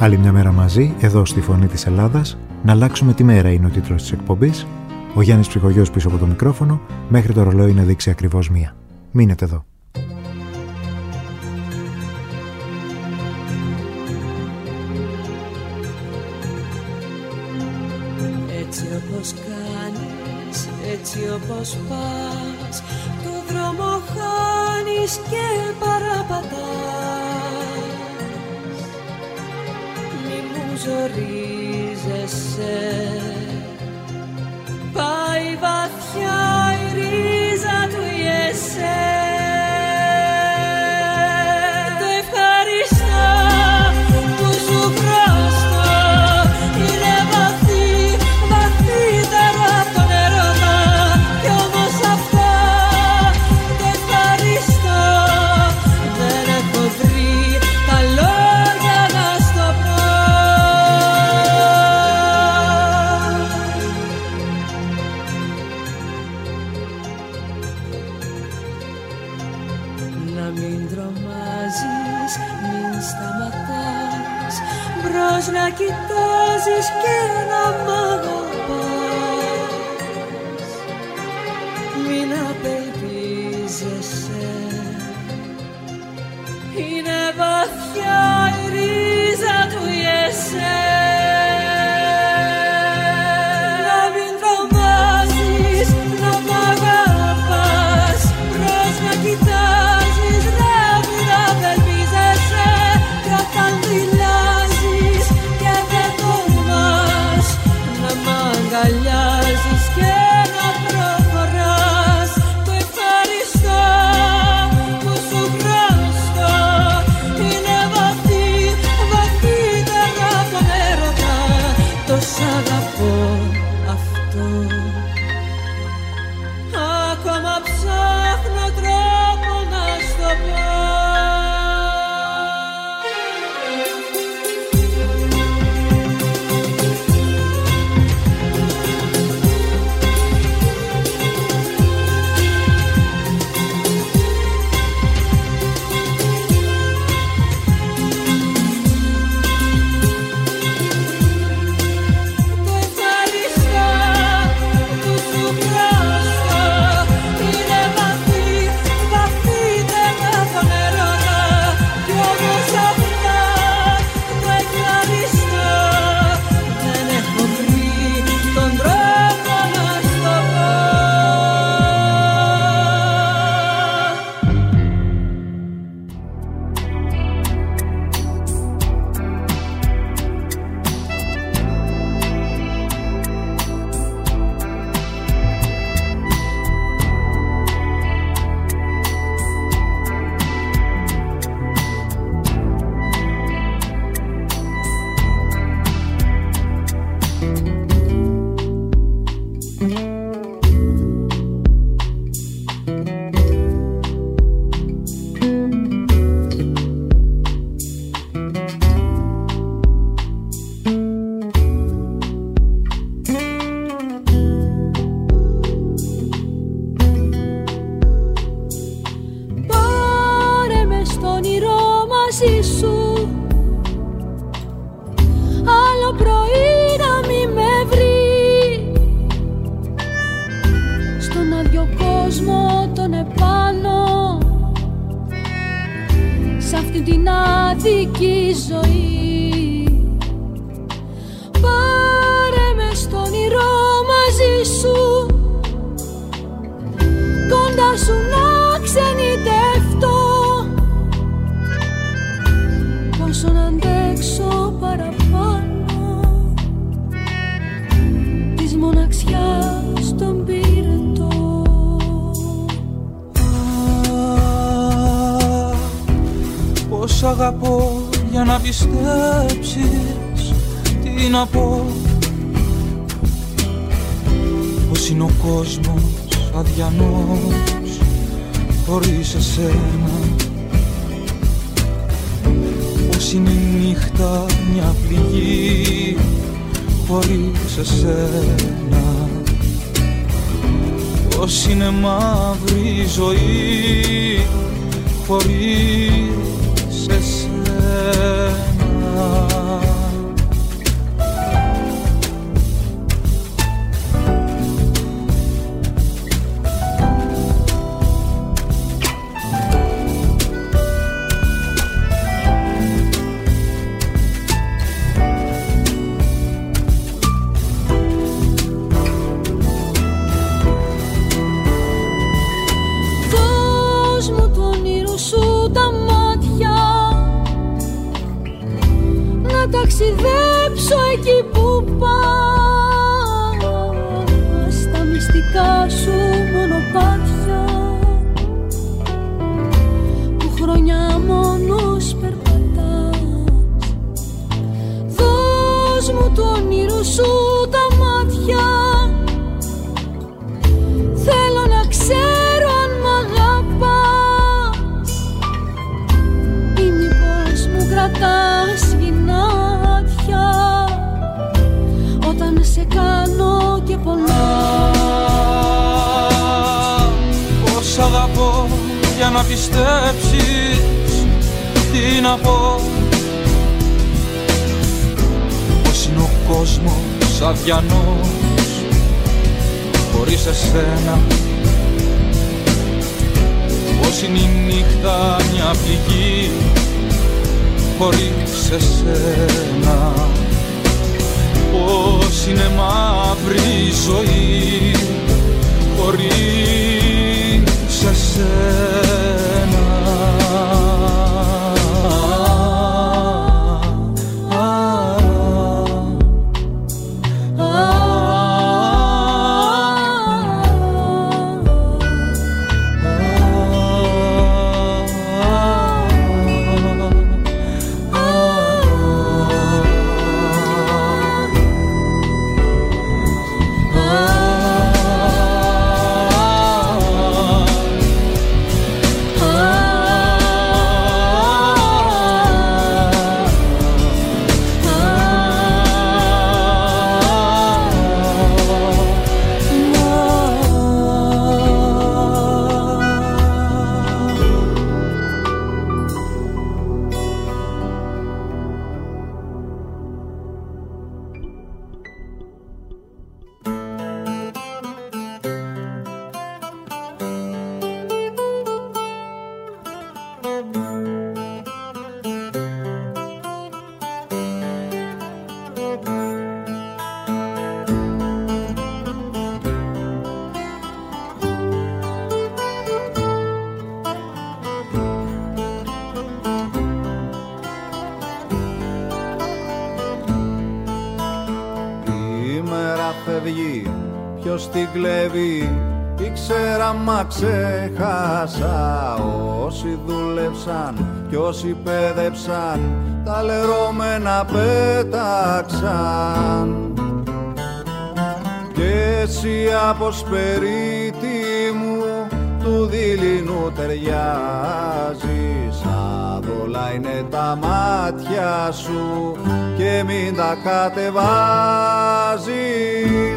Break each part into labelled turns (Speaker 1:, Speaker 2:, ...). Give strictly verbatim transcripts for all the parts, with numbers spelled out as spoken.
Speaker 1: Άλλη μια μέρα μαζί, εδώ στη Φωνή της Ελλάδας. Να αλλάξουμε τη μέρα είναι ο τίτλος της εκπομπής. Ο Γιάννης Ψυχογιός πίσω από το μικρόφωνο, μέχρι το ρολόι να δείξει ακριβώς μία. Μείνετε εδώ.
Speaker 2: Έτσι όπως κάνεις, έτσι όπως πας, το δρόμο χάνεις και παραπατάς. Μη μου ζορίζεσαι, πάει βαθιά η ρίζα του η εσέ. Το ευχαριστώ που σου χρωστώ, είναι βαθύ, βαθύτερα από τον έρωτα. Κι όμως αυτό το ευχαριστώ δεν έχω βρει τα λόγια να στο πω. Να μην τρομάζεις, μην σταματάς, μπρος να κοιτάζεις και να μ' αγαπάς. Μην απελπίζεσαι, είναι βαθιά η ρίζα του η εσέ. Να μην τρομάζεις, να μ' αγαπάς, μπρος να κοιτάζεις, να μην απελπίζεσαι. Κι όταν δειλιάζεις και δεν τολμάς να μ' αγκαλιάζεις και να προχωράς, το ευχαριστώ που σου χρωστώ, είναι βαθύ, βαθύτερα από τον έρωτα. Το σ' αγαπώ αυτό. Ακόμα ψάχνω τρόπο να στο πω. Το ευχαριστώ που σου χρωστώ, είναι βαθύ, βαθύτερα από τον έρωτα. Κι όμως αυτά το ευχαριστώ δεν έχω βρει τον τρόπο να στο πω. Πάρε με στο όνειρο μαζί σου, άλλο πρωί να μη με βρει. Στον άδειο κόσμο τον επάνω, σ' αυτή την άδικη ζωή. Πάρε με στο όνειρο μαζί σου, κοντά σου να ξενιτευτώ. Πόσο να αντέξω παραπάνω της μοναξιάς τον πυρετό.
Speaker 3: Πώς αγαπώ για να πιστέψεις, τι να πω. Πώς είναι ο κόσμος αδιανός χωρίς εσένα. Πώς είναι η νύχτα μια πληγή χωρίς εσένα. Πώς είναι μαύρη η ζωή χωρίς εσένα.
Speaker 2: πιστέψω εκεί που πας, στα μυστικά σου μονοπάτια που χρόνια μόνος περπατάς. Δώσ' μου του όνειρου σου τα μάτια, θέλω να ξέρω αν μ' αγαπάς ή μήπως μου κρατάς γυνάτια όταν σε κάνω και πονάς.
Speaker 3: Πώς αγαπώ για να πιστέψεις, τι να πω, πως είναι ο κόσμος αδιανός χωρίς εσένα, πως είναι η νύχτα μια πληγή χωρίς εσένα, πως είναι μαύρη η ζωή χωρίς εσένα.
Speaker 4: Ποιος την κλέβει, ήξερα μα ξέχασα. Όσοι δούλεψαν κι όσοι πέδεψαν, τα λερώμενα πέταξαν. Κι εσύ από σπερίτη μου του δειλινού ταιριάζεις. Άδολα είναι τα μάτια σου και μην τα κατεβάζεις.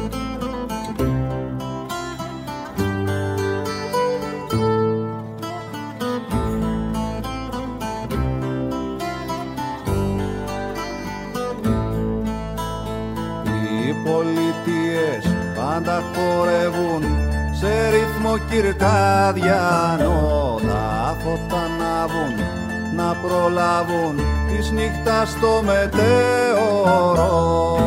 Speaker 4: Πολιτείες πάντα χορεύουν σε ρυθμό κυρκάδιανο. Τα φώτα ανάβουν να προλάβουν της νύχτας το μετέωρο.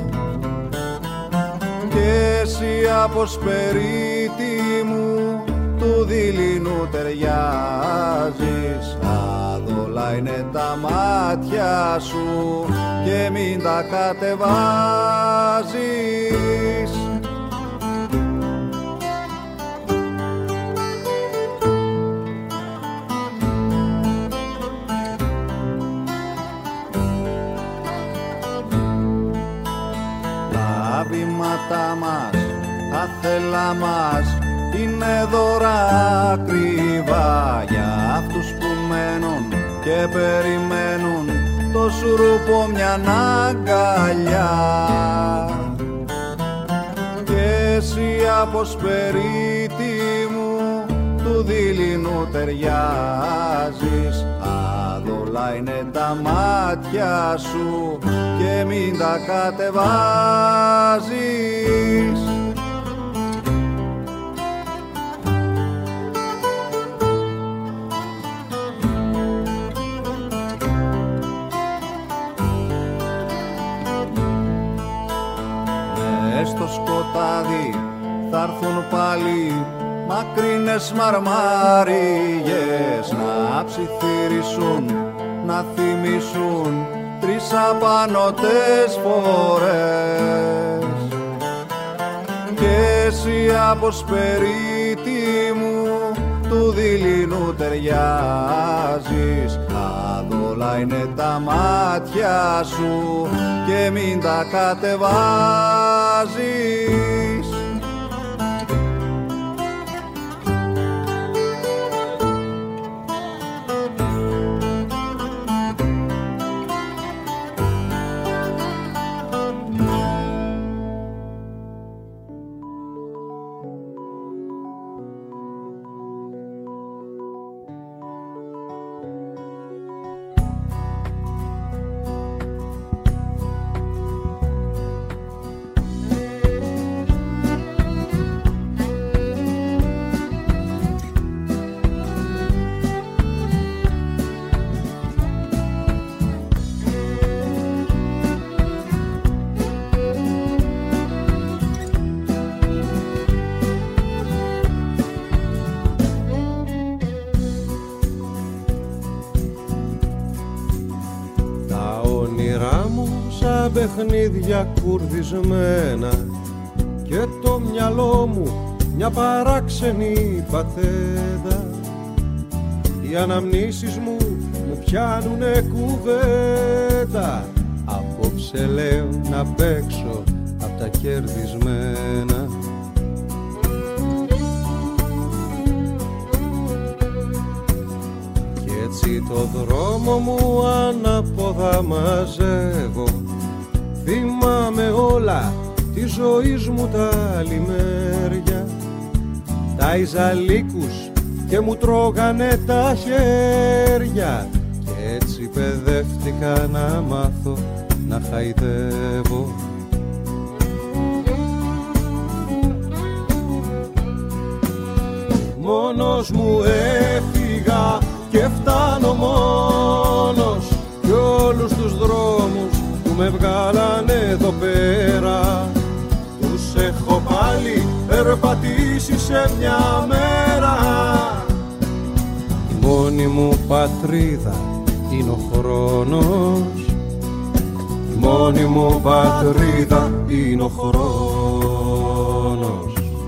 Speaker 4: Κι εσύ από σπερίτη μου του δειλινού ταιριάζεις. Άδολα είναι τα μάτια σου και μην τα κατεβάζεις. Τα βήματα μας, τα θέλα μας είναι δώρα ακριβά για αυτούς που μένουν και περιμένουν το σουρούπο μια αγκαλιά. Κι εσύ από σπερίτη μου του δειλινού ταιριάζεις. Άδολα είναι τα μάτια σου και μην τα κατεβάζεις. Στο σκοτάδι θa'ρθουν πάλι μακρινές μαρμάριες να ψιθυρίσουν, να θυμίσουν τρεις απανωτές φορές και εσύ από σπερίτη μου του δειλινού ταιριάζεις. Άδολα είναι τα μάτια σου και μην τα κατεβάζεις.
Speaker 5: Παιχνίδια κουρδισμένα και το μυαλό μου μια παράξενη πατέντα. Οι αναμνήσεις μου μου πιάνουνε κουβέντα. Απόψε λέω να παίξω απ' τα κερδισμένα. Κι έτσι το δρόμο μου ανάποδα μαζεύω. Θυμάμαι όλα τη ζωής μου τα λιμέρια. Τα Ιζαλίκους και μου τρώγανε τα χέρια. Κι έτσι παιδεύτηκα να μάθω να χαϊδεύω. Μόνος μου έφυγα και φτάνω μόνος κι όλους τους δρόμους που με βγάλανε εδώ πέρα τους έχω πάλι περπατήσει σε μια μέρα. Η μόνη μου πατρίδα είναι ο χρόνος. Η μόνη μου πατρίδα είναι ο χρόνος.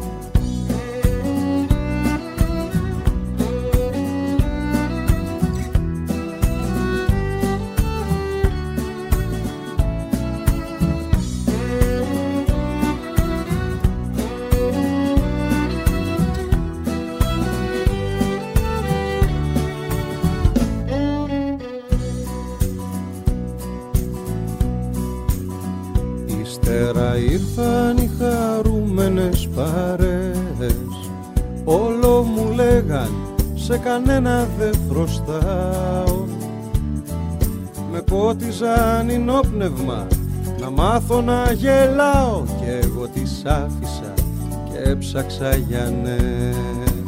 Speaker 5: Ήρθαν οι χαρούμενες παρέες. Όλο μου λέγαν σε κανένα δεν χρωστάω. Με πότιζαν ενόπνευμα να μάθω να γελάω. Κι εγώ τις άφησα και έψαξα για νέες.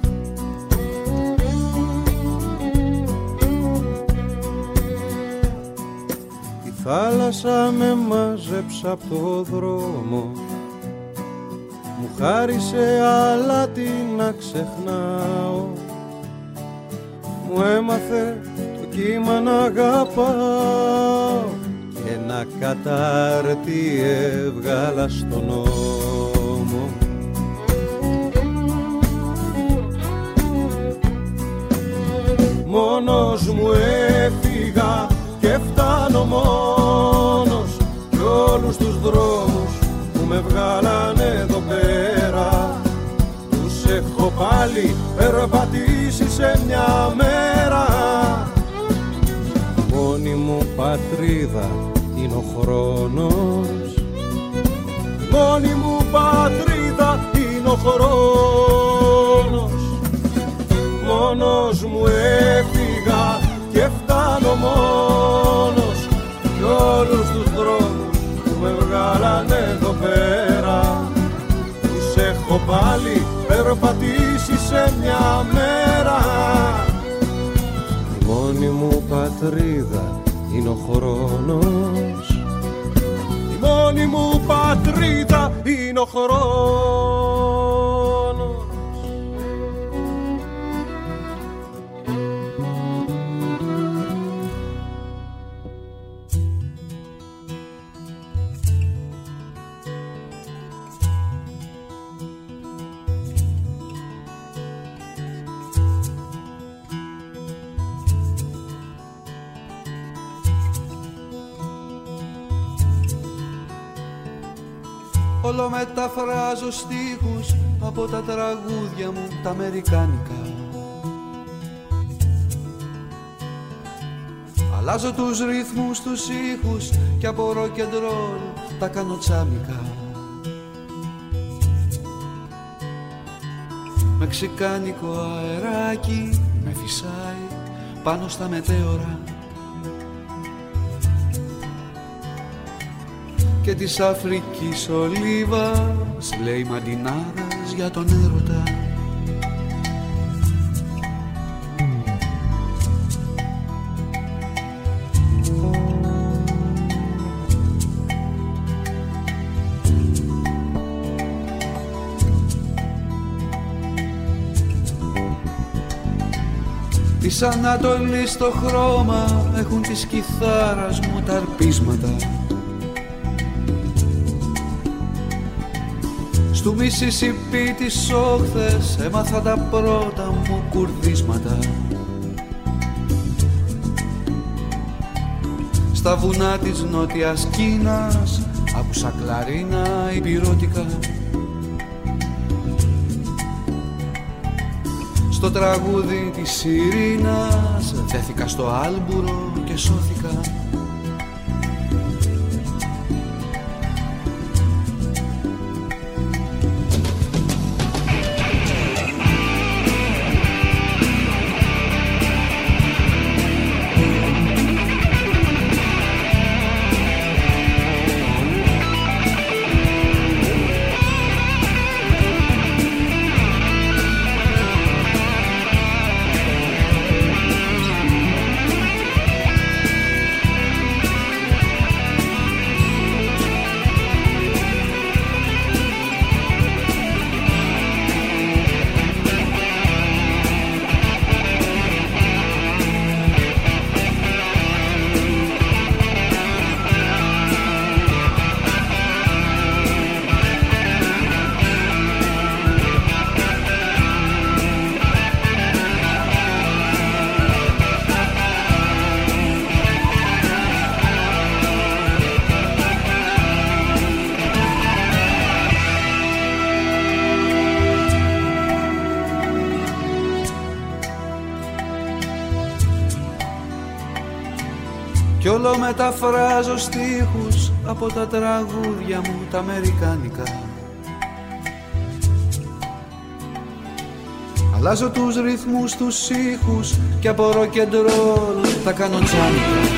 Speaker 5: Θάλασσα με μάζεψα απ' το δρόμο. Μου χάρισε αλάτι να ξεχνάω. Μου έμαθε το κύμα να αγαπάω. Και ένα κατάρτι έβγαλα στον ώμο. Μόνος μου έφυγα και φτάνω μόνος κι όλους τους δρόμους που με βγάλανε εδώ πέρα τους έχω πάλι περπατήσει σε μια μέρα. Η μόνη μου πατρίδα είναι ο χρόνος. Η μόνη μου πατρίδα είναι ο χρόνος. Μόνος μου έφυγα και φτάνω μόνος κι όλους τους δρόμους που με βγάλανε εδώ πέρα τους έχω πάλι περπατήσει σε μια μέρα. Η μόνη μου πατρίδα είναι ο χρόνος. Η μόνη μου πατρίδα είναι ο χρόνος.
Speaker 4: Όλο μεταφράζω στίχους από τα τραγούδια μου τα αμερικάνικα. Αλλάζω τους ρυθμούς, τους ήχους και από rock and roll τα κάνω τσάμικα. Μεξικάνικο αεράκι με φυσάει πάνω στα μετέωρα και της Αφρικής ολίβας λέει μαντινάδας για τον έρωτα. Της Ανατολής το χρώμα έχουν της κιθάρας μου τα αρπίσματα. Στου Μισισιπί τις όχθες έμαθα τα πρώτα μου κουρδίσματα. Στα βουνά της Νότιας Κίνας άκουσα κλαρίνα υπηρώτικα. Στο τραγούδι της Ειρήνας δέθηκα στο άλμπουρο και σώθηκα. Κι όλο μεταφράζω στίχους από τα τραγούδια μου τα αμερικάνικα. Αλλάζω τους ρυθμούς, τους ήχους και από rock and roll τα κάνω τσάνικα.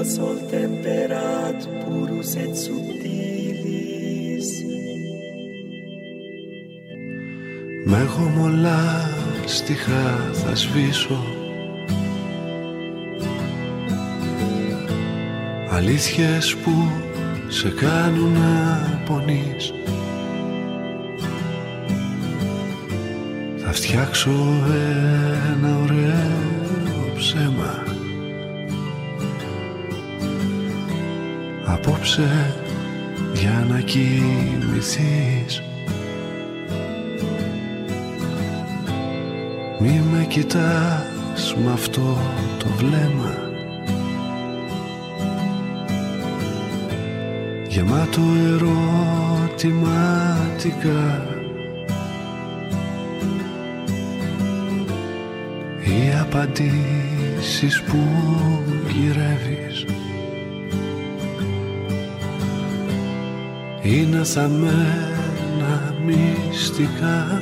Speaker 6: sol temperat purus et subtilis.
Speaker 4: Με γομολά στιχά θα σβήσω, αλήθειες που σε κάνουν να πονείς. Θα φτιάξω ένα ωραίο ψέμα απόψε για να κοιμηθείς. Μη με κοιτάς με αυτό το βλέμμα γεμάτο ερωτηματικά. Οι απαντήσεις που γυρεύεις είναι θαμμένα μυστικά.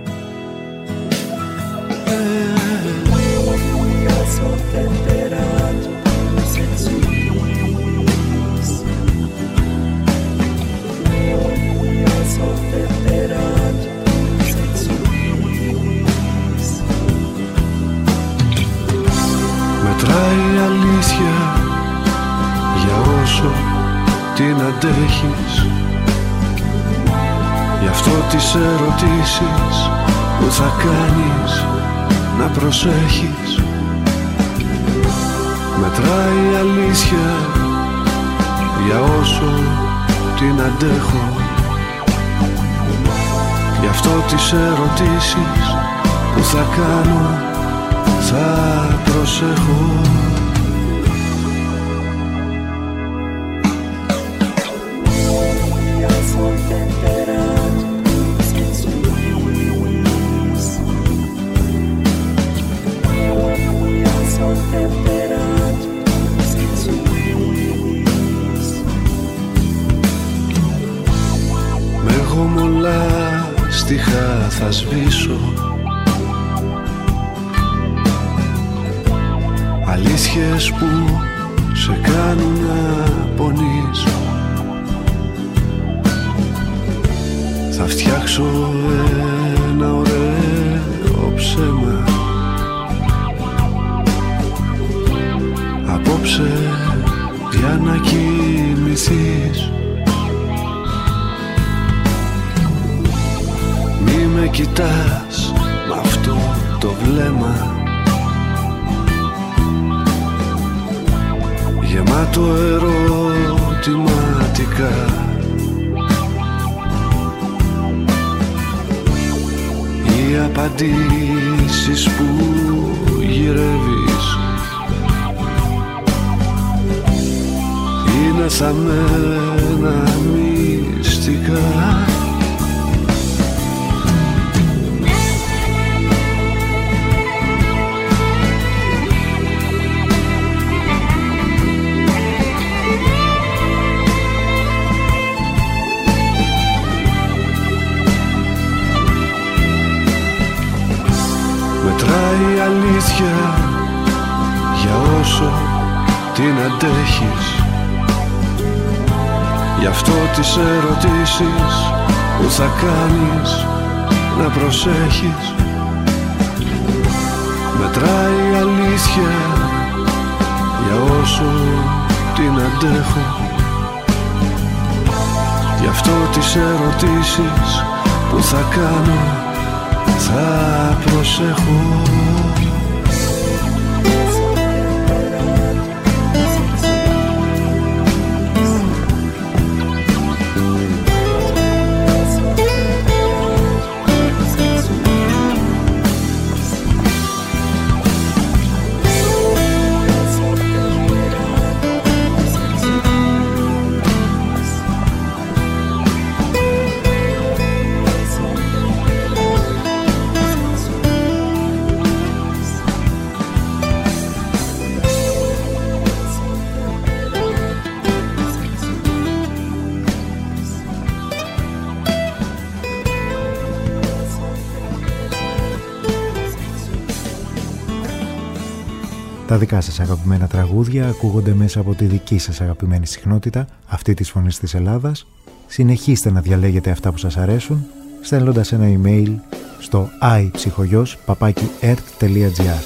Speaker 6: Sol temperat purus et subtilis. Sol temperat purus et subtilis.
Speaker 4: Μετράει η αλήθεια για όσο την αντέχεις. Γι' αυτό τις ερωτήσεις που θα κάνεις να προσέχεις. Μετράει η αλήθεια για όσο την αντέχω. Γι' αυτό τις ερωτήσεις που θα κάνω θα προσέχω.
Speaker 6: Sol temperat purus et subtilis. Sol temperat purus et subtilis.
Speaker 4: Με γομολά στιχά θα σβήσω, αλήθειες που σε κάνουν να πονείς. Θα φτιάξω ένα ωραίο ψέμα απόψε για να κοιμηθείς. Μη με κοιτάς με αυτό το βλέμμα γεμάτο ερωτηματικά. Οι απαντήσεις που γυρεύεις είναι θαμμένα μυστικά. Μετράει η αλήθεια για όσο την αντέχεις. Γι' αυτό τις ερωτήσεις που θα κάνεις να προσέχεις. Μετράει η αλήθεια για όσο την αντέχω. Γι' αυτό τις ερωτήσεις που θα κάνω θα προσέχω.
Speaker 1: Τα δικά σας αγαπημένα τραγούδια ακούγονται μέσα από τη δική σας αγαπημένη συχνότητα, αυτή της Φωνής της Ελλάδας. Συνεχίστε να διαλέγετε αυτά που σας αρέσουν, στέλνοντας ένα email στο iψυχογιός παπάκι ερτ τελεία τζι άρ.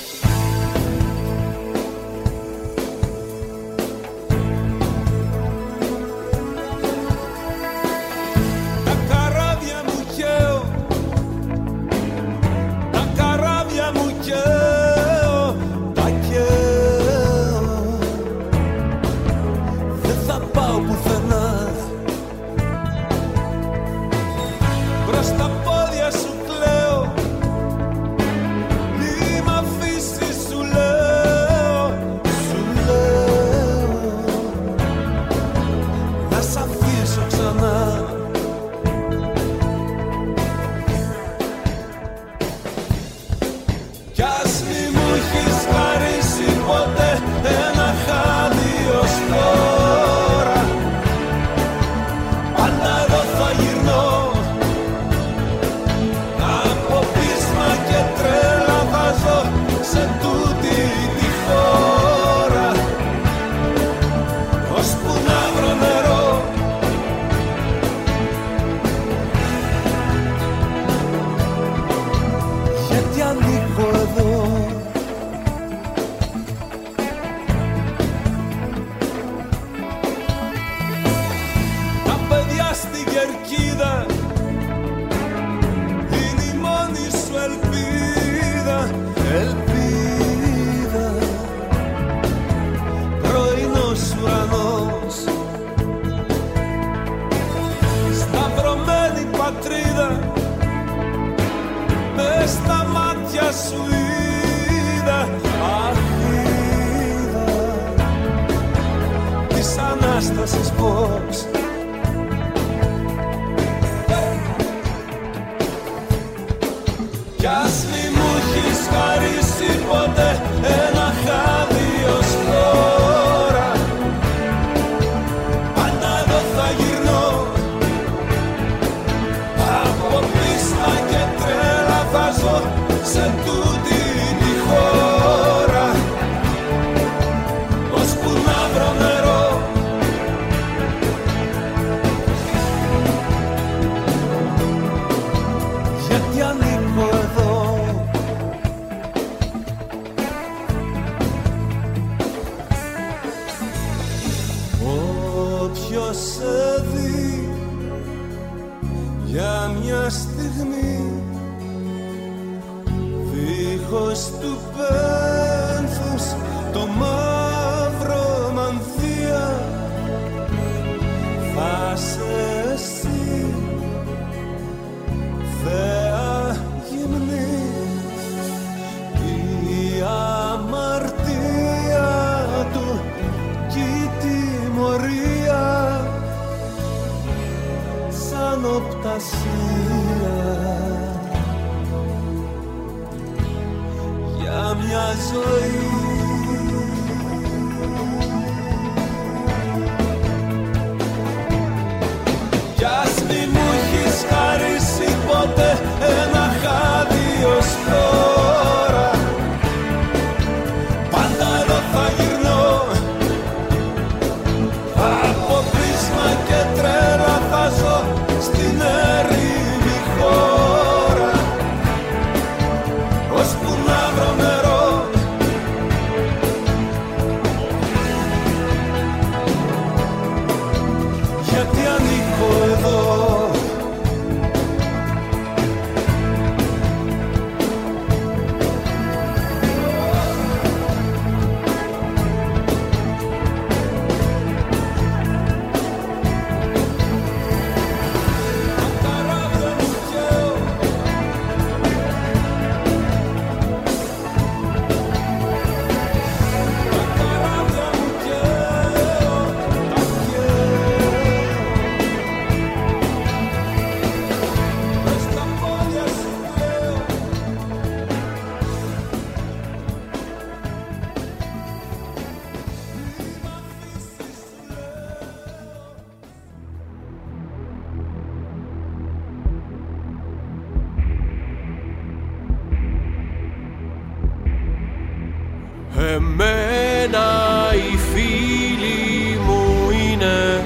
Speaker 5: Εμένα οι φίλοι μου είναι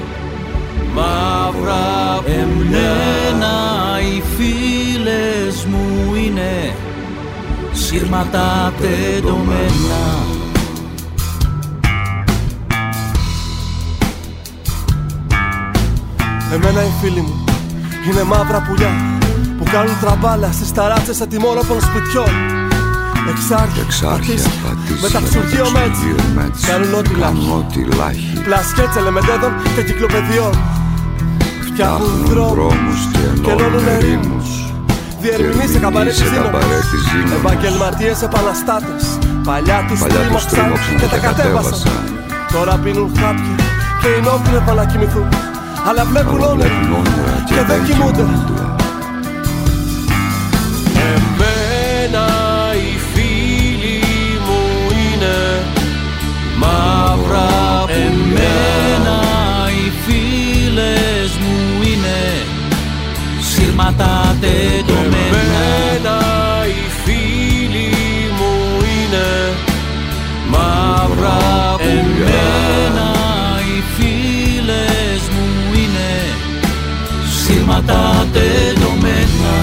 Speaker 5: μαύρα πουλιά.
Speaker 7: Εμένα οι φίλες μου είναι σύρματα τεντωμένα.
Speaker 5: Εμένα οι φίλοι μου είναι μαύρα πουλιά που κάνουν τραμπάλα στις ταράτσες ατιμόρροπων σπιτιών. Εξάρχεια, πατήσια, μεταξουργείο μέτς, κάνουν ό,τι λάχει, πλασκέτς ελεμεντέδων και κυκλοπαιδιών. Φτιάχνουν δρόμους και ενώνουν ερήμους, διερμηνείς σε καμπαρέ της Ζήνωνας, επαγγελματίες επαναστάτες, παλιά τους τρίμωξαν και τα κατέβασαν. Τώρα πίνουν χάπια και είναι όπλευα να κοιμηθούν, αλλά βλέπουν όνειρα και δεν κοιμούνται. Εμένα οι φίλοι μου είναι μαύρα πουλιά.
Speaker 7: Εμένα οι φίλες μου είναι σύρματα τεντωμένα.
Speaker 5: Εμένα οι φίλοι μου είναι μαύρα πουλιά.
Speaker 7: Εμένα οι φίλες μου είναι σύρματα τεντωμένα.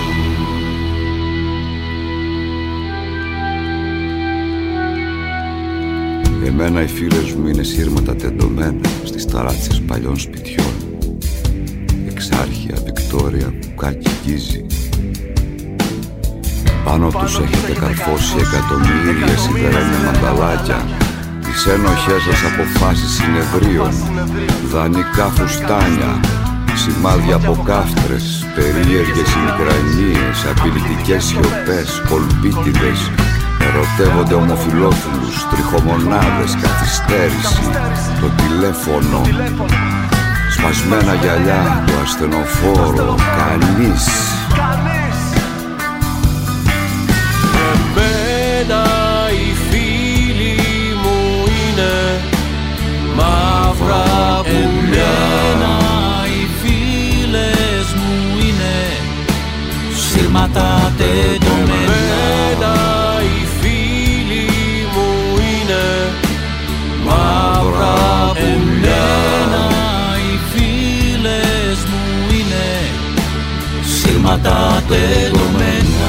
Speaker 8: Εμένα οι φίλες μου είναι σύρματα τεντωμένα στις ταράτσες παλιών σπιτιών. Εξάρχεια, Βικτόρια, Κουκάκι, Γκίζη. Πάνω τους έχετε καρφώσει εκατομμύρια σιδερένια μανταλάκια, τις ένοχές σας αποφάσεις συνεδρίων, δανεικά φουστάνια, σημάδια από κάφτρες, περίεργες ημικρανίες, απειλητικές σιωπές, κολπίτιδες. Ερωτεύονται ομοφυλόφιλους, τριχομονάδες, καθυστέρηση, το τηλέφωνο, σπασμένα γυαλιά, το ασθενοφόρο, κανείς.
Speaker 5: Εμένα οι φίλοι μου είναι μαύρα πουλιά.
Speaker 7: Εμένα οι φίλες μου είναι σύρματα τεντωμένα.
Speaker 5: Μαύρα πουλιά.
Speaker 7: Εμένα οι φίλες μου είναι σύρματα τεντωμένα.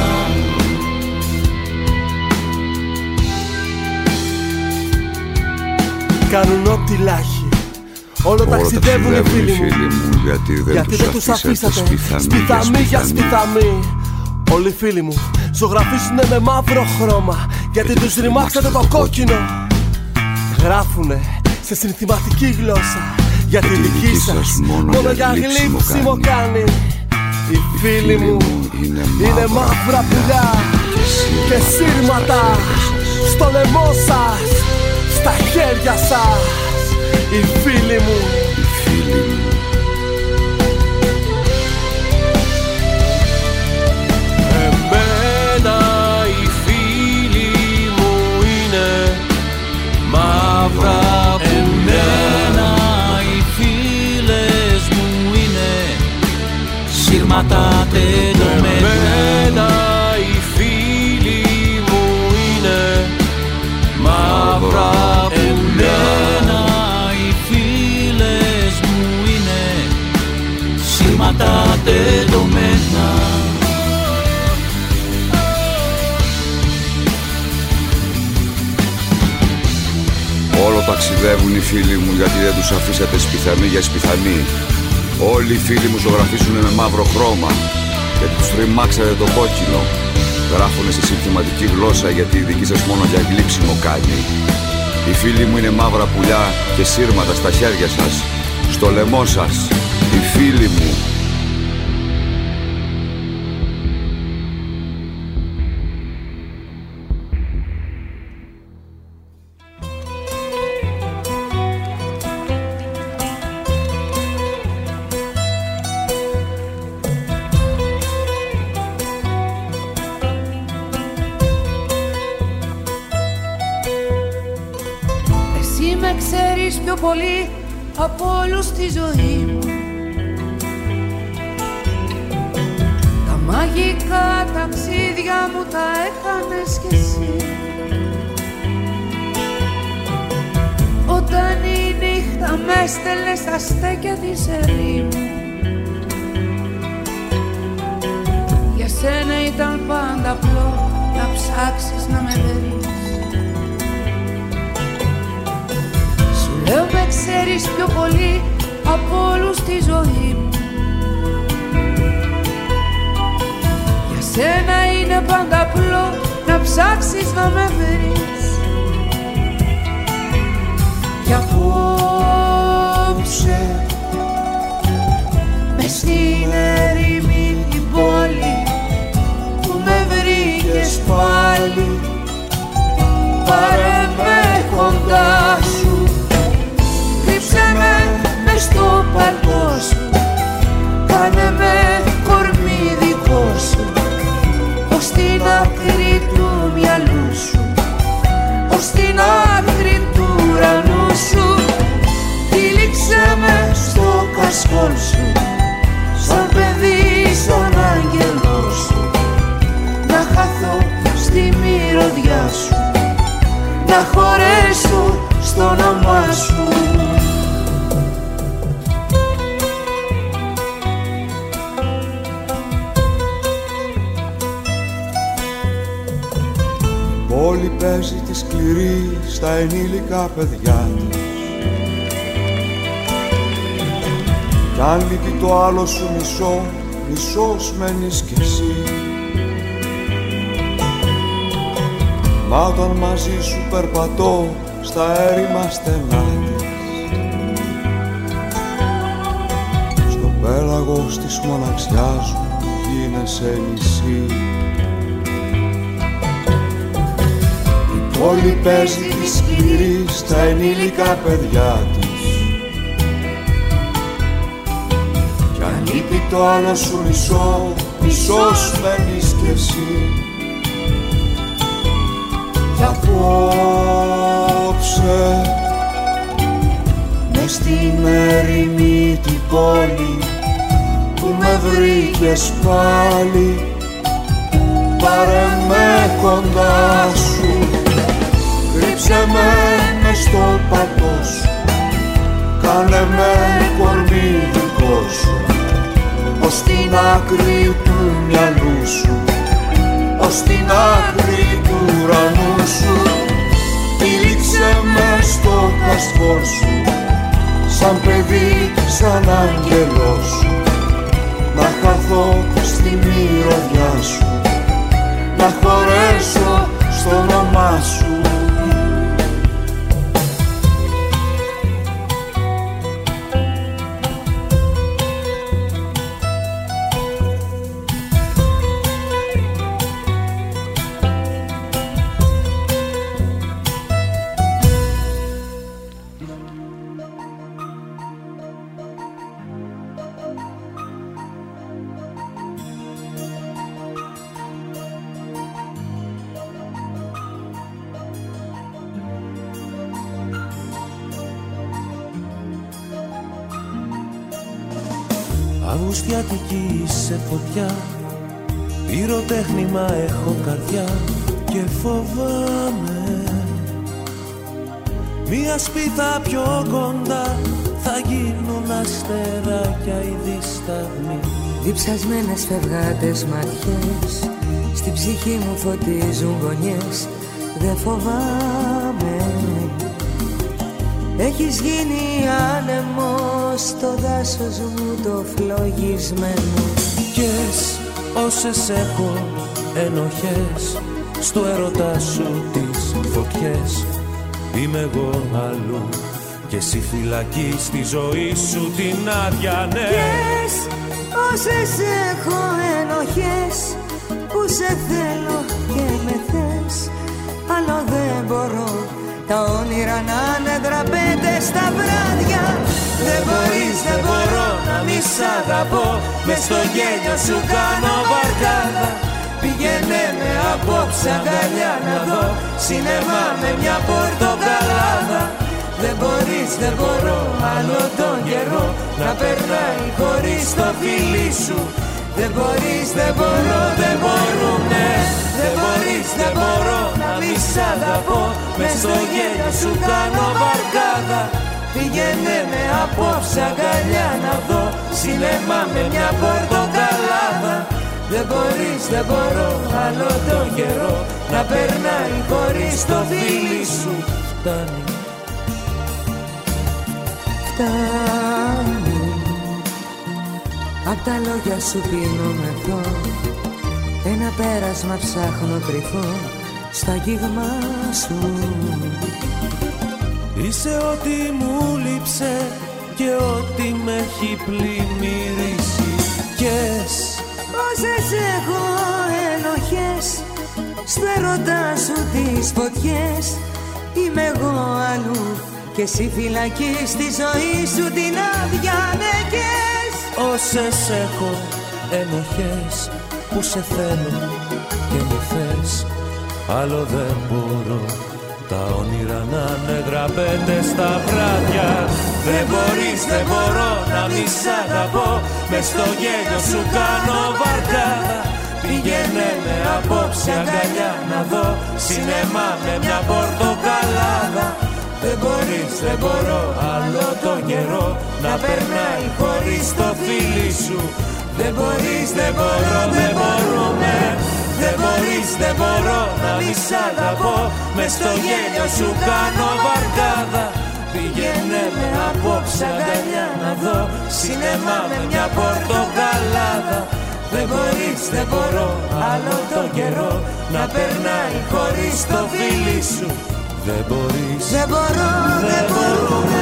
Speaker 5: Κάνουν ό,τι λάχει, όλο ταξιδεύουν οι φίλοι μου,
Speaker 8: μου, γιατί δεν,
Speaker 5: γιατί
Speaker 8: τους,
Speaker 5: δεν τους αφήσατε
Speaker 8: σπιθαμή,
Speaker 5: σπιθαμή για σπιθαμή. Όλοι οι φίλοι μου ζωγραφίσουνε με μαύρο χρώμα, γιατί τους ρημάξατε το κόκκινο. Γράφουνε σε συνθηματική γλώσσα, γιατί τη δική σας μόνο για γλύψιμο κάνει. Οι φίλοι μου είναι μαύρα πουλιά και σύρματα στο λαιμό σας, στα χέρια σας. Οι φίλοι μου,
Speaker 8: οι φίλοι μου.
Speaker 5: Εμένα οι φίλοι μου είναι μαύρα πουλιά.
Speaker 7: Εμένα οι φίλες μου είναι σύρματα τεντωμένα.
Speaker 5: Εμένα οι φίλοι μου είναι μαύρα πουλιά.
Speaker 7: Εμένα οι φίλες μου είναι σύρματα τεντωμένα.
Speaker 8: Όλο ταξιδεύουν οι φίλοι μου, γιατί δεν τους αφήσατε σπιθαμή για σπιθαμή. Όλοι οι φίλοι μου ζωγραφίσουνε με μαύρο χρώμα, γιατί τους τριμάξατε το κόκκινο. Γράφουνε σε συνθηματική γλώσσα, γιατί η δική σας μόνο για γλύψιμο κάνει. Οι φίλοι μου είναι μαύρα πουλιά και σύρματα στα χέρια σας, στο λαιμό σας. Οι φίλοι μου.
Speaker 2: Πιο πολύ από όλους στη ζωή μου. Τα μαγικά ταξίδια μου τα έκανες κι εσύ.
Speaker 9: με έστελνε στα στέκια της ερήμου. Για σένα ήταν πάντα απλό να ψάξεις να με βρεις. Σου λέω με ξέρεις πιο πολύ από όλους τη ζωή μου. Για σένα είναι πάντα απλό να ψάξεις να με βρεις. Κι απόψε μες στην ερήμη την πόλη που με βρήκες πάλι, πάρε με κοντά σου, κρύψε με μες στο παλτό σου, κάνε με κορμί δικό σου, ως την άκρη του μυαλού σου, ως την άκρη του ουρανού σου. Τύλιξε με στο κασκόλ σου, σαν παιδί, σαν άγγελό σου, να χαθώ στη μυρωδιά σου, να χωρέσω στο όνομά σου.
Speaker 5: Πόλη παίζει τη σκληρή στα ενήλικα παιδιά της. Κι αν λείπει το άλλο σου μισό, μισός μένεις κι εσύ. Μα όταν μαζί σου περπατώ στα έρημα στενά της, στο πέλαγος της μοναξιάς μου γίνεσαι νησί. Η πόλη παίζει τη σκληρή στα ενήλικα παιδιά της. Κι αν λείπει το άλλο σου μισό, μισός μένεις κι εσύ. Κι απόψε μες στην ερημή την πόλη που με βρήκες πάλι, πάρε με κοντά σου, κρύψε με μες στο πατώ σου, κάνε με κορμί δικό σου, ως την άκρη του μυαλού σου, ως την άκρη του ουρανού σου. Τύλιξε με στο κασκόλ σου, σαν παιδί, σαν άγγελό σου, να χαθώ στη μυρωδιά σου, να χωρέσω στο όνομά σου.
Speaker 10: Αυγουστιάτικη σε φωτιά, πυροτέχνημα έχω καρδιά και φοβάμαι μια σπίθα πιο κοντά θα γίνουν αστεράκια οι δισταγμοί.
Speaker 11: Διψασμένες φευγάτες ματιές στη ψυχή μου φωτίζουν γωνιές, δεν φοβάμαι. Έχεις γίνει άνεμος στο δάσος μου το φλογισμένο.
Speaker 10: Κες όσες έχω ενοχές στο έρωτα σου τις φωτιές, είμαι εγώ αλλού και εσύ φυλακή στη ζωή σου την άδεια, ναι.
Speaker 11: Κες όσες έχω ενοχές που σε θέλω και με θες, άλλο δεν μπορώ τα όνειρα να είναι δραπέτες στα βράδια.
Speaker 10: Δεν μπορείς, δεν μπορώ να μη σ' αγαπώ, μες στο γέλιο σου κάνω βαρκάδα. Πήγαινε με απόψε αγκαλιά να δω σινεμά με μια πορτοκαλάδα. Δεν μπορείς, δεν μπορώ άλλο τον καιρό να περνάει χωρίς το φίλι σου. Δεν μπορείς, δεν μπορώ, δεν μπορούμε. Δεν μπορείς, δεν μπορώ να μη σ' αγαπώ, μες στο γέλιο σου κάνω βαρκάδα. Πήγαινε με απόψε αγκαλιά να δω σινεμά με μια πορτοκαλάδα. Δεν μπορείς, δεν μπορώ άλλο το καιρό να περνάει χωρίς το φίλι σου. Φτάνει,
Speaker 11: φτάνει. Απ' τα λόγια σου πίνω μεθό, ένα πέρασμα ψάχνω κρυφό στα αγγίγμα σου.
Speaker 10: Είσαι ό,τι μου λείψε και ό,τι με έχει πλημμυρίσει. Κες
Speaker 11: όσες έχω ενοχές στο ερωτά σου τις φωτιές. Είμαι εγώ αλλού και εσύ φυλακή στη ζωή σου την άδεια νεκές.
Speaker 10: Όσες έχω ενοχές που σε θέλω και με θες, άλλο δεν μπορώ τα όνειρα να είναι γραπέτες στα βράδια. Δεν μπορείς, δεν μπορώ να μη σ' αγαπώ, μες στο γέλιο σου κάνω βαρκάδα. Πήγαινε με απόψε αγκαλιά να δω σινεμά με μια πορτοκαλάδα. Δεν μπορείς, δεν μπορώ άλλο το καιρό να περνάει χωρίς το φίλι σου. Δεν μπορείς, δεν μπορώ, δεν μπορούμε. Δεν μπορείς, δεν μπορώ να μη σ' αγαπώ, μες στο γέλιο σου κάνω βαρκάδα. Πήγαινε με απόψε αγκαλιά να δω σινεμά με μια πορτοκαλάδα. Δεν μπορείς, δεν μπορώ άλλο το καιρό να περνάει χωρίς το φίλι σου. Δεν μπορείς,
Speaker 11: δεν μπορώ, δεν μπορούμε.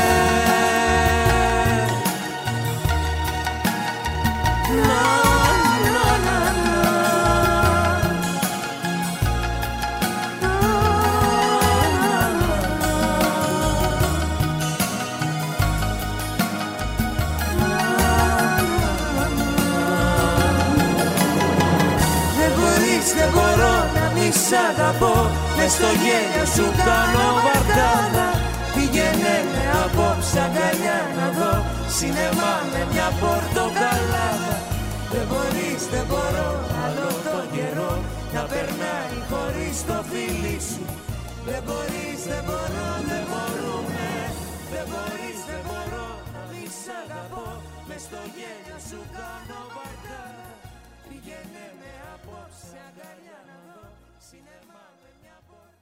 Speaker 10: Δεν μπορώ να μη σ' αγαπώ, μες στο γέλιο σου κάνω βαρκάδα. Πήγαινε με απόψε αγκαλιά να δω σινεμά με μια πορτοκαλάδα. Δεν μπορείς, δεν μπορώ άλλο το καιρό να περνάει χωρίς το φίλι σου. Δεν μπορείς, δεν μπορώ, δεν μπορούμε. Δεν μπορείς, δεν μπορώ να μη σ' αγαπώ, μες στο γέλιο σου κάνω βαρκάδα. Πήγαινε με απόψε αγκαλιά να δω σινεμά με μια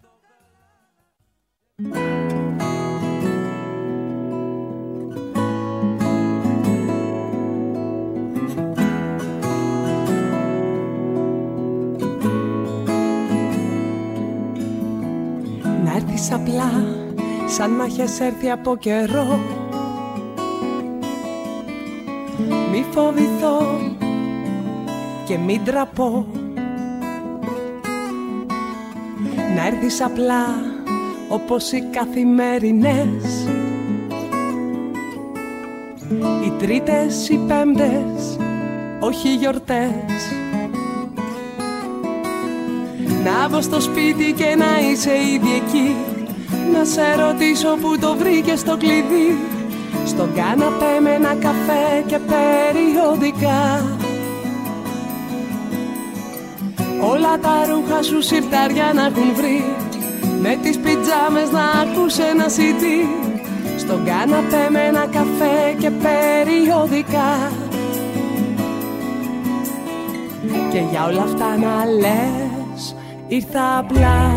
Speaker 10: πορτοκαλάδα.
Speaker 12: Να έρθεις απλά σαν να έχεις έρθει από καιρό. Μη φοβηθώ και μην τραπώ. Να έρθεις απλά όπως οι καθημερινές, οι τρίτες, οι πέμπτες, όχι γιορτές. Να μπω στο σπίτι και να είσαι ήδη εκεί, να σε ρωτήσω που το βρήκες το κλειδί. Στον κάναπέ με ένα καφέ και περιοδικά. Όλα τα ρούχα σου σιρτάρια να έχουν βρει, με τις πιτζάμες να ακούς ένα σι ντι. Στον κάναπέ με ένα καφέ και περιοδικά. Και για όλα αυτά να λες, ήρθα απλά.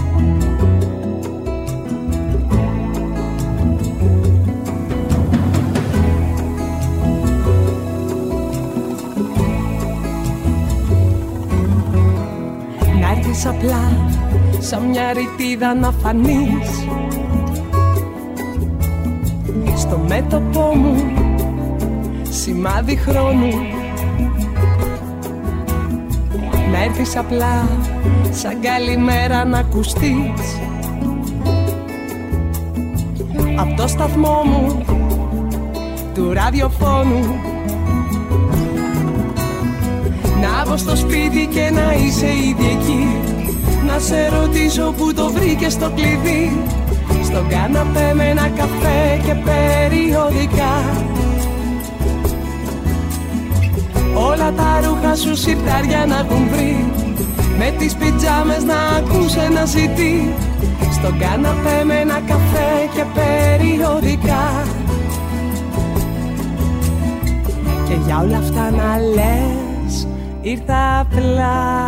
Speaker 12: Απλά σαν μια ρητίδα να φανείς στο μέτωπό μου, σημάδι χρόνου. Να έρθεις απλά σαν καλημέρα να ακουστείς απ' το σταθμό μου του ραδιοφώνου. Να βγω στο σπίτι και να είσαι ήδη εκεί, να σε ρωτήσω που το βρήκες το κλειδί. Στον κάναπέ με ένα καφέ και περιοδικά. Όλα τα ρούχα σου σιρτάρια να έχουν βρει, με τις πιτζάμες να ακούς ένα σι ντι. στον κάναπέ με ένα καφέ και περιοδικά. Και για όλα αυτά να λες ήρθα απλά.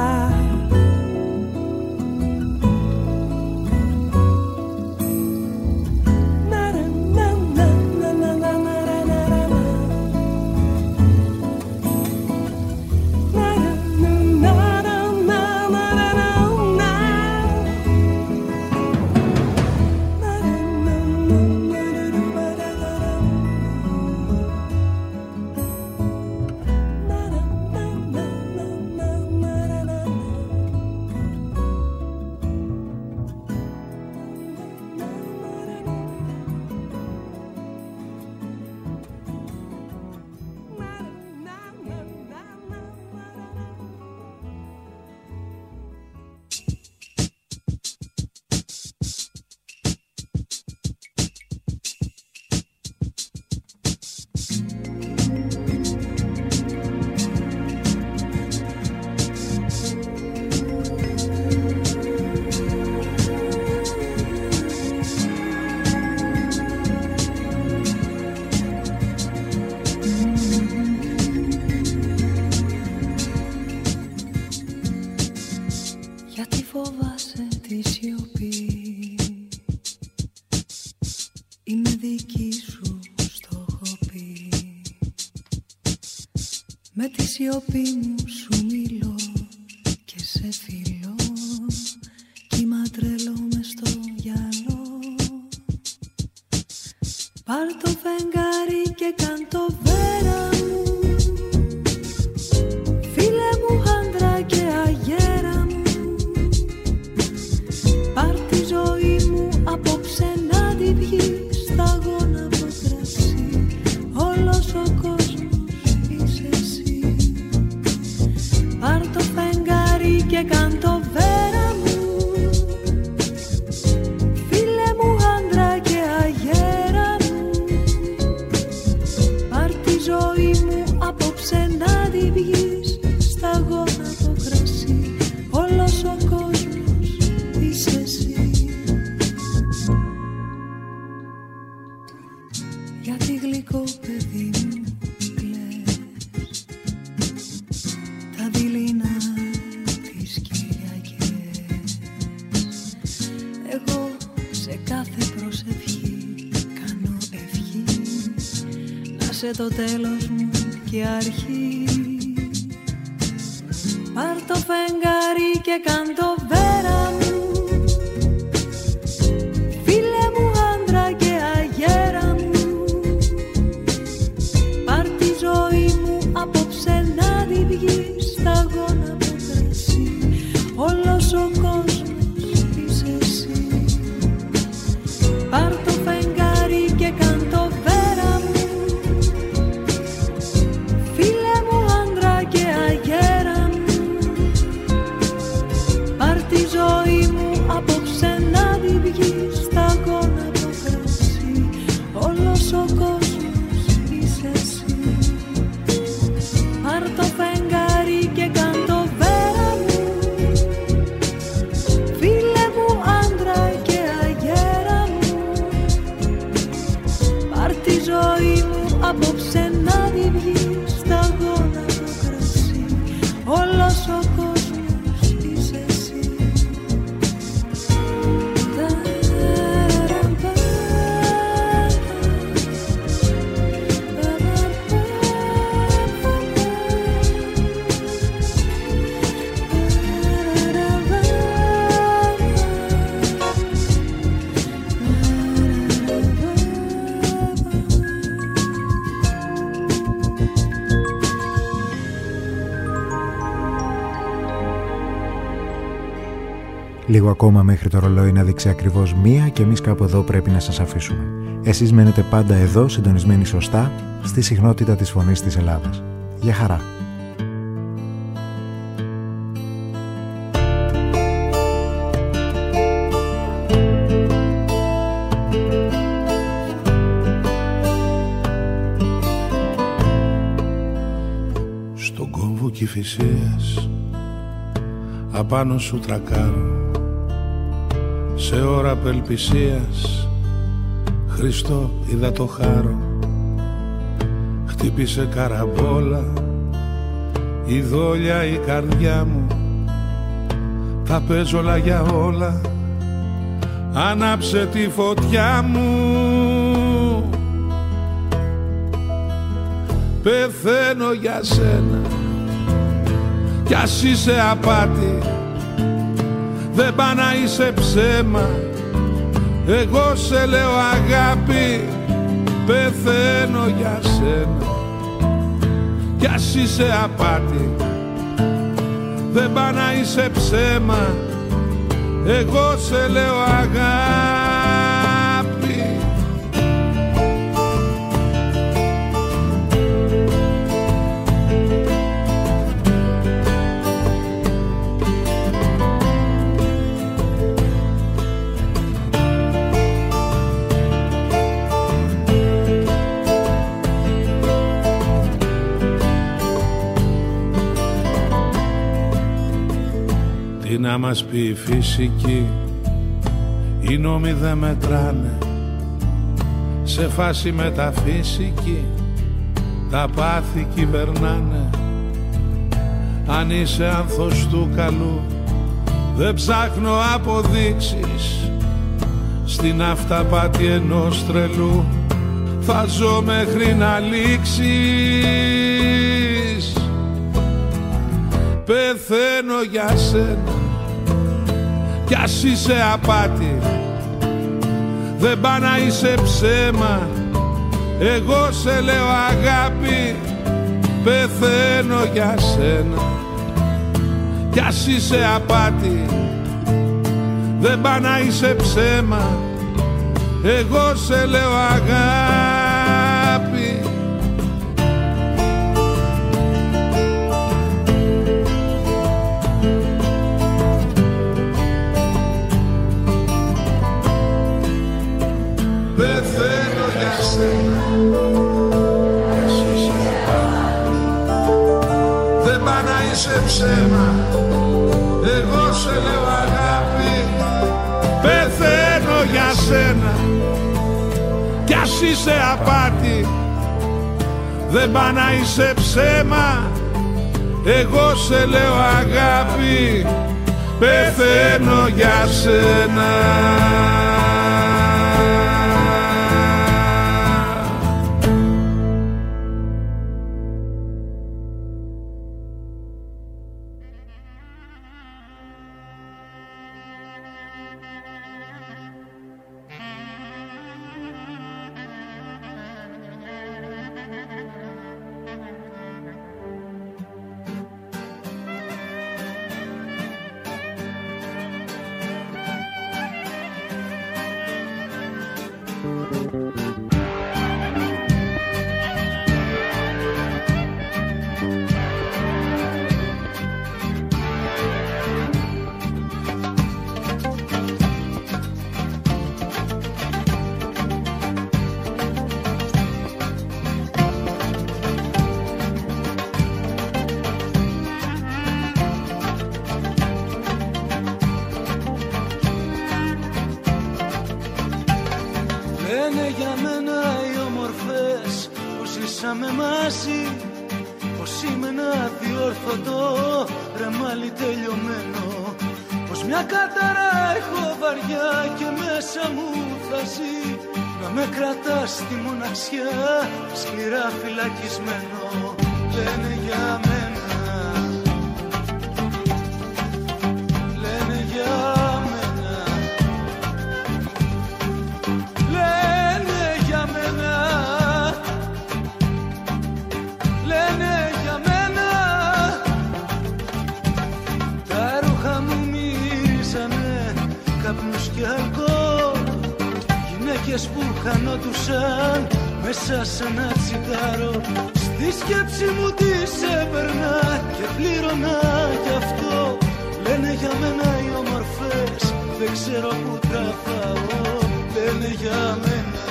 Speaker 11: Σιωπή μου σου μιλώ και σε φιλώ, κύμα τρελό μες στο γυαλό. Πάρ' το φεγγάρι και κάν' το βέρα μου, φίλε μου άντρα και αγέρα μου. Πάρ' τη ζωή μου απόψε να τη βγεις, σταγόνα από κρασί, όλος ο κόσμος είσαι εσύ. Πάρ' το φεγγάρι και κάν' το βέρα μου, φίλε μου άντρα και αγέρα μου. Πάρ' τη ζωή μου απόψε να τη βγεις, σταγόνα από κρασί, όλος ο κόσμος είσαι εσύ. Γιατί γλυκό παιδί μου δειλινά τις Κυριακές, εγώ σε κάθε προσευχή κάνω ευχή να σε το τέλος μου και αρχή. Πάρ' το φεγγάρι και κάν' το βέρα μου, φίλε μου άντρα και αγέρα μου. Πάρ' τη ζωή μου απόψε να τη βγεις, σταγόνα από κρασί, όλος ο κόσμος είσαι εσύ. Πάρ' το φεγγάρι και κάν' το βέρα μου, φίλε μου άντρα και αγέρα μου. Πάρ' τη ζωή μου απόψε να τη βγεις, σταγόνα από κρασί, όλος ο κόσμος είσαι εσύ. Πάρ' το φεγγάρι και κάν' το βέρα μου, φίλε μου άντρα και αγέρα μου. Πάρ' τη ζωή μου απόψε να τη βγεις, σταγόνα από κρασί, όλος ο κόσμος είσαι εσύ.
Speaker 1: Λίγο ακόμα μέχρι το ρολόι να δείξει ακριβώς μία και εμείς κάπου εδώ πρέπει να σας αφήσουμε. Εσείς μένετε πάντα εδώ, συντονισμένοι σωστά, στη συχνότητα της φωνής της Ελλάδας. Γεια χαρά!
Speaker 13: Στον κόμβο Κηφισίας απάνω σου τρακάρω, σε ώρα απελπισίας, Χριστό είδα το χάρο. Χτύπησε καραμπόλα η δόλια η καρδιά μου. Τα παίζω όλα για όλα, άναψε τη φωτιά μου. Πεθαίνω για σένα κι ας είσαι απάτη, δεν πά να είσαι ψέμα. Εγώ σε λέω αγάπη, πεθαίνω για σένα κι ας είσαι απάτη, δεν πά να είσαι ψέμα. Εγώ σε λέω αγάπη. Τι να μας πει η φυσική, οι νόμοι δεν μετράνε. Σε φάση μεταφυσική τα πάθη κυβερνάνε. Αν είσαι άνθος του καλού, δεν ψάχνω αποδείξεις. Στην αυταπάτη ενός τρελού θα ζω μέχρι να λήξεις. Πεθαίνω για σένα κι ας είσαι απάτη, δεν πά να είσαι ψέμα. Εγώ σε λέω αγάπη, πεθαίνω για σένα κι ας είσαι απάτη, δεν πά να είσαι ψέμα. Εγώ σε λέω αγάπη. Πεθαίνω για σένα κι ας είσαι απάτη, δεν πά να είσαι ψέμα. Εγώ σε λέω αγάπη, πεθαίνω για σένα κι ας είσαι απάτη, δεν πά να είσαι ψέμα. Εγώ σε λέω αγάπη, πεθαίνω για σένα.
Speaker 10: Σκληρά φυλακισμένο, λένε για μένα, λένε για μένα, λένε για μένα, λένε για μένα. Τα ρούχα μου μυρίζανε καπνούς και αλκοόλ, γυναίκες που χανόντουσαν μέσα σε ένα τσιγάρο. Στη σκέψη μου τις έπαιρνα και πλήρωνα γι' αυτό. Λένε για μένα οι όμορφες, δεν ξέρω που τραβάω. Λένε για μένα,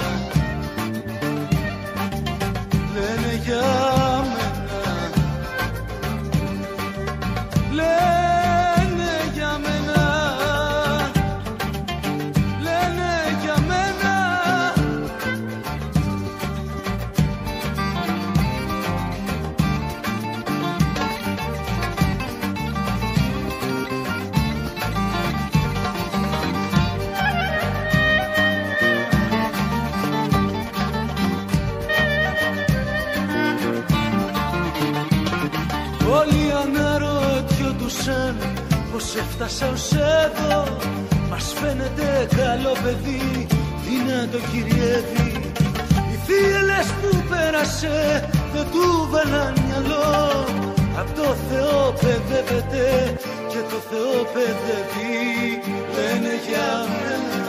Speaker 10: λένε για μένα, λένε για μένα,
Speaker 14: έφτασα ως εδώ. Μας φαίνεται καλό παιδί, δυνατό κυριεύει. Οι θύελες που πέρασε δεν του βάλαν μυαλό. Απ' το Θεό παιδεύεται και το Θεό παιδεύει. Λένε για μένα